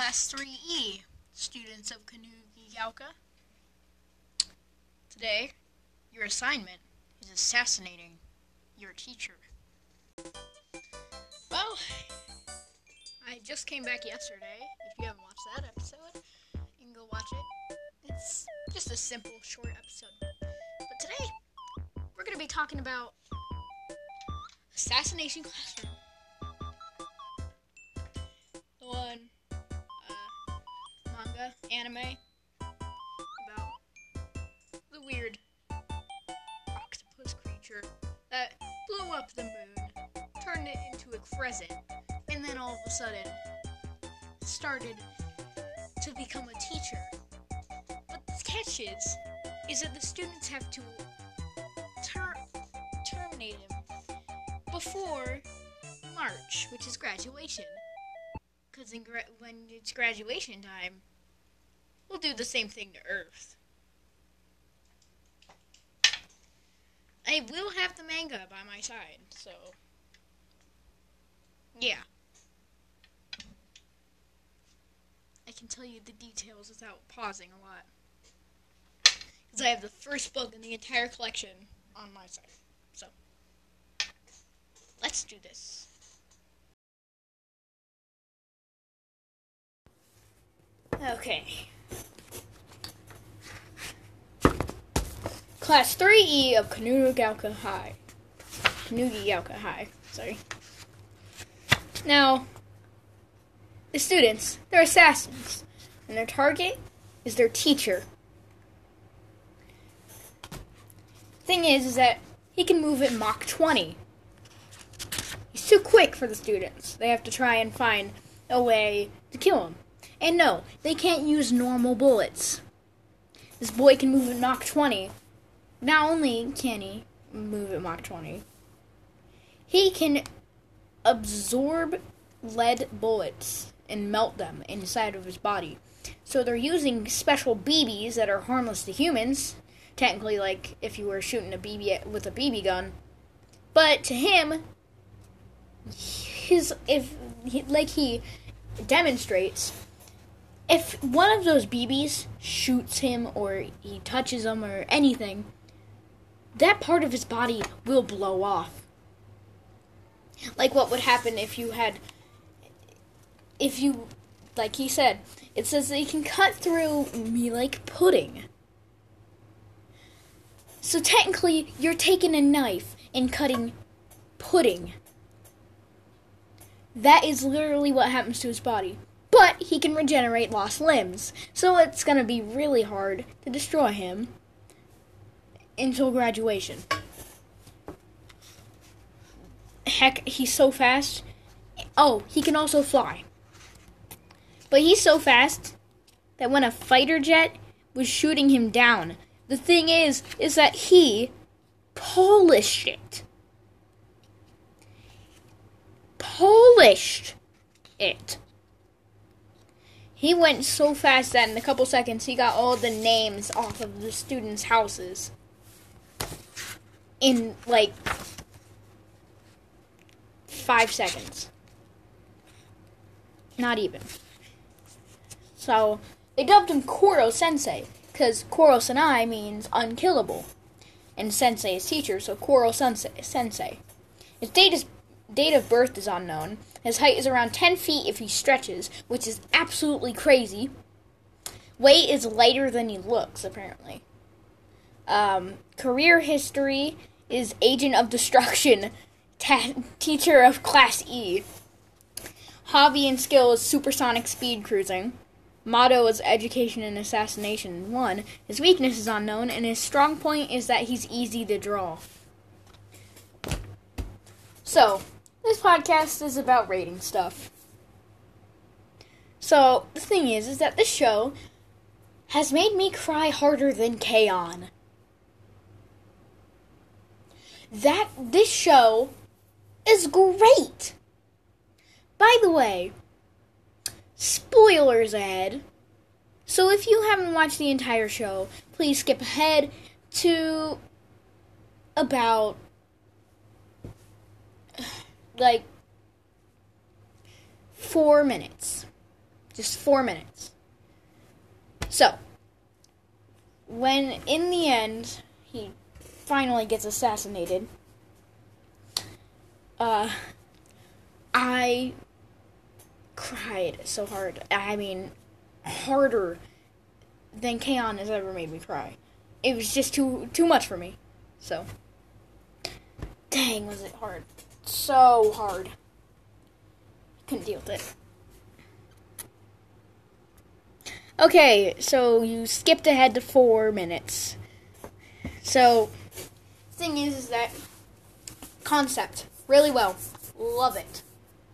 Class 3E, students of Kanugi-Yalka. Today, your assignment is assassinating your teacher. Well, I just came back yesterday. If you haven't watched that episode, you can go watch it. It's just a simple, short episode. But today, we're going to be talking about Assassination Classroom. The one manga, anime, about the weird octopus creature that blew up the moon, turned it into a crescent, and then all of a sudden started to become a teacher. But the catch is that the students have to terminate him before March, which is graduation. Because when it's graduation time, we'll do the same thing to Earth. I will have the manga by my side, so yeah. I can tell you the details without pausing a lot. Because I have the first book in the entire collection on my side. So, let's do this. Okay. Class 3E of Kanugi-Yalka High. Kanugi-Yalka High, sorry. Now, the students, they're assassins, and their target is their teacher. Thing is that he can move at Mach 20. He's too quick for the students. They have to try and find a way to kill him. And no, they can't use normal bullets. This boy can move at Mach 20. Not only can he move at Mach 20, he can absorb lead bullets and melt them inside of his body. So they're using special BBs that are harmless to humans. Technically, like if you were shooting a BB with a BB gun. But to him, he demonstrates, if one of those BBs shoots him or he touches him or anything, that part of his body will blow off. Like what would happen if you, like he said, it says that he can cut through me like pudding. So technically, you're taking a knife and cutting pudding. That is literally what happens to his body. But he can regenerate lost limbs, so it's going to be really hard to destroy him until graduation. Heck, he's so fast. Oh, he can also fly. But he's so fast that when a fighter jet was shooting him down, the thing is that he polished it. He went so fast that in a couple seconds he got all the names off of the students' houses. In like 5 seconds. Not even. So, they dubbed him Koro Sensei, because Koro Senai means unkillable. And Sensei is teacher, so Koro Sensei. His date of birth is unknown. His height is around 10 feet if he stretches, which is absolutely crazy. Weight is lighter than he looks, apparently. Career history is Agent of Destruction, teacher of Class E. Hobby and skill is supersonic speed cruising. Motto is education and assassination 1. His weakness is unknown, and his strong point is that he's easy to draw. So, this podcast is about rating stuff. So, the thing is that this show has made me cry harder than K-On! This show is great! By the way, spoilers ahead. So if you haven't watched the entire show, please skip ahead to about like 4 minutes. Just 4 minutes. So, when in the end he finally gets assassinated, I cried so hard. I mean, harder than K-On! Has ever made me cry. It was just too much for me. So, dang, was it hard. So hard. Couldn't deal with it. Okay, so you skipped ahead to 4 minutes. So, thing is that concept, really well. Love it.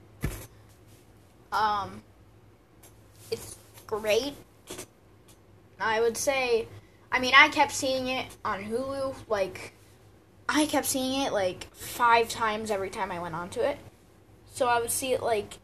It's great. I would say, I kept seeing it on Hulu, I kept seeing it, 5 times every time I went onto it. So I would see it,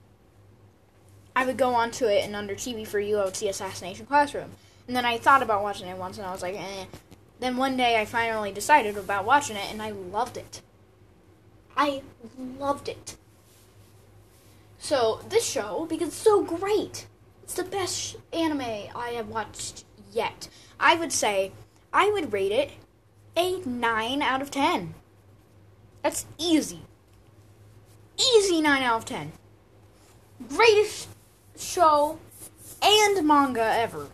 I would go onto it, and under TV for You, I would see Assassination Classroom. And then I thought about watching it once, and I was like, eh. Then one day, I finally decided about watching it, and I loved it. I loved it. So, this show, because it's so great, it's the best anime I have watched yet. I would say, I would rate it a 9 out of 10. That's easy. Easy 9 out of 10. Greatest show and manga ever.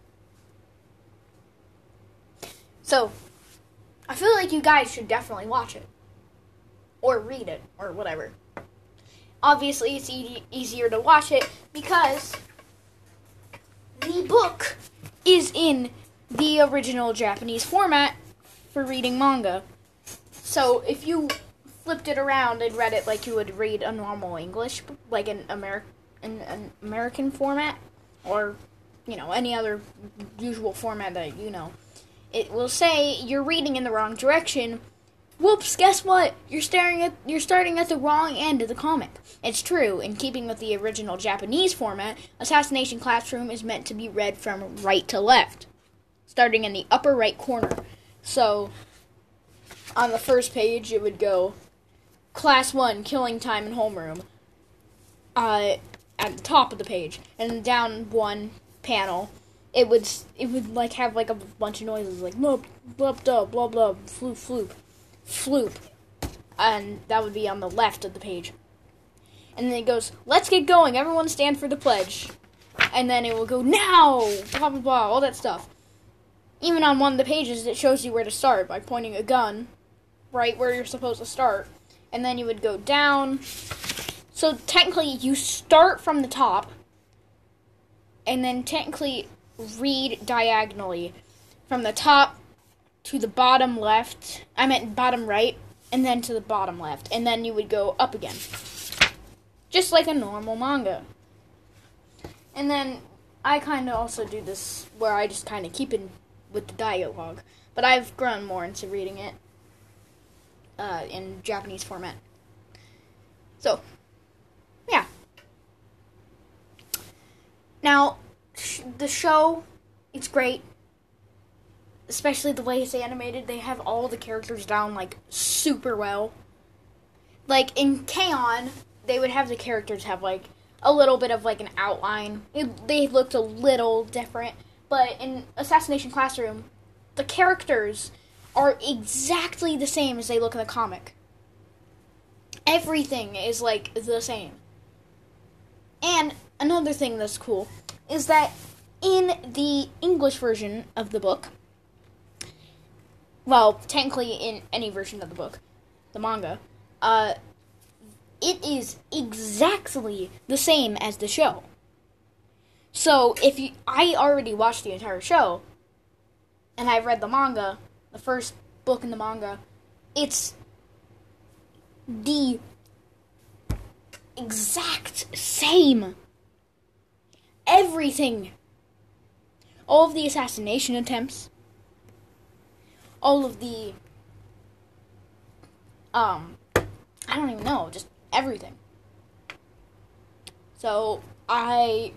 So, I feel like you guys should definitely watch it. Or read it, or whatever. Obviously, it's easier to watch it because the book is in the original Japanese format for reading manga. So, if you flipped it around and read it like you would read a normal English, like an American format, or, any other usual format that you know, it will say you're reading in the wrong direction. Whoops, guess what? You're starting at the wrong end of the comic. It's true, in keeping with the original Japanese format, Assassination Classroom is meant to be read from right to left, starting in the upper right corner. So, on the first page, it would go, Class 1, Killing Time in Homeroom, at the top of the page. And down one panel, it would have, a bunch of noises, like, blub, blub, dub, blah, blah, floop, floop. Floop, and that would be on the left of the page. And then it goes, let's get going, everyone stand for the pledge. And then it will go, now, blah, blah, blah, all that stuff. Even on one of the pages, it shows you where to start by pointing a gun right where you're supposed to start. And then you would go down. So technically, you start from the top, and then technically read diagonally from the top to the bottom left, bottom right, and then to the bottom left, and then you would go up again. Just like a normal manga. And then, I kind of also do this, where I just kind of keep in with the dialogue, but I've grown more into reading it, in Japanese format. So, yeah. Now, the show, it's great. Especially the way it's animated, they have all the characters down, super well. In K-On!, they would have the characters have, a little bit of, an outline. They looked a little different. But in Assassination Classroom, the characters are exactly the same as they look in the comic. Everything is, the same. And another thing that's cool is that in the English version of the book, well, technically in any version of the book, the manga, it is exactly the same as the show. So, I already watched the entire show, and I read the manga, the first book in the manga, it's the exact same. Everything. All of the assassination attempts, all of the, I don't even know, just everything. So, I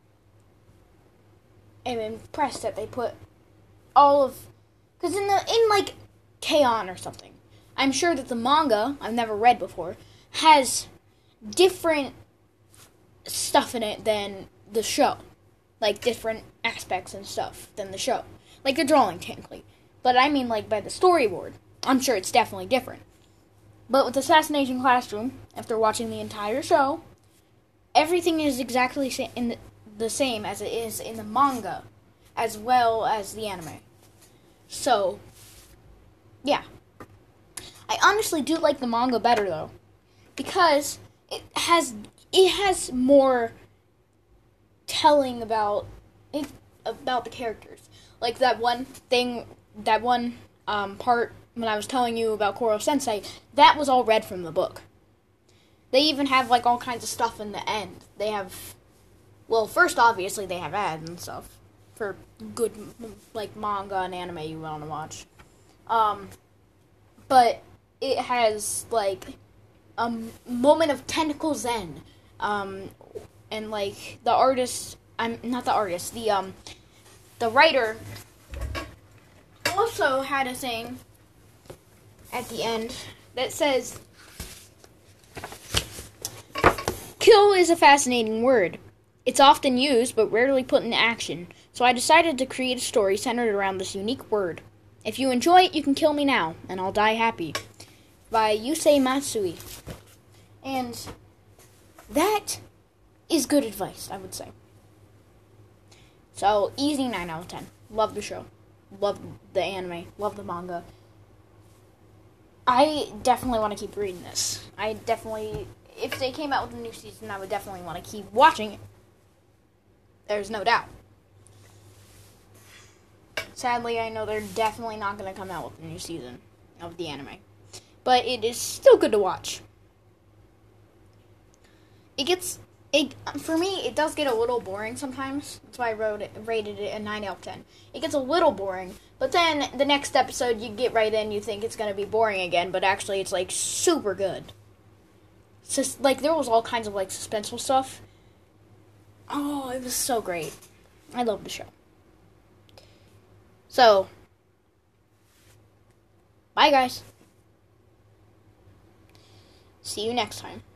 am impressed that they put all of, because in K-On! Or something, I'm sure that the manga, I've never read before, has different stuff in it than the show. like different aspects and stuff than the show. Like the drawing, technically. But I mean, like, by the storyboard. I'm sure it's definitely different. But with Assassination Classroom, after watching the entire show, everything is exactly the same as it is in the manga, as well as the anime. So, yeah. I honestly do like the manga better, though, because it has more telling about the characters. Like that one part when I was telling you about Koro Sensei, that was all read from the book. They even have, like, all kinds of stuff in the end. They have, well, first, obviously, they have ads and stuff for good, like, manga and anime you want to watch. But it has, like, a moment of technical zen. And, like, the writer also had a thing at the end that says, "Kill is a fascinating word. It's often used but rarely put into action, so I decided to create a story centered around this unique word. If you enjoy it, you can kill me now, and I'll die happy." By Yusei Matsui. And that is good advice, I would say. So, easy 9 out of 10. Love the show. Love the anime. Love the manga. I definitely want to keep reading this. If they came out with a new season, I would definitely want to keep watching it. There's no doubt. Sadly, I know they're definitely not going to come out with a new season of the anime. But it is still good to watch. For me, it does get a little boring sometimes. That's why I rated it a 9 out of 10. It gets a little boring, but then the next episode you get right in, you think it's going to be boring again, but actually it's, like, super good. It's just, like, there was all kinds of, like, suspenseful stuff. Oh, it was so great. I love the show. So, bye, guys. See you next time.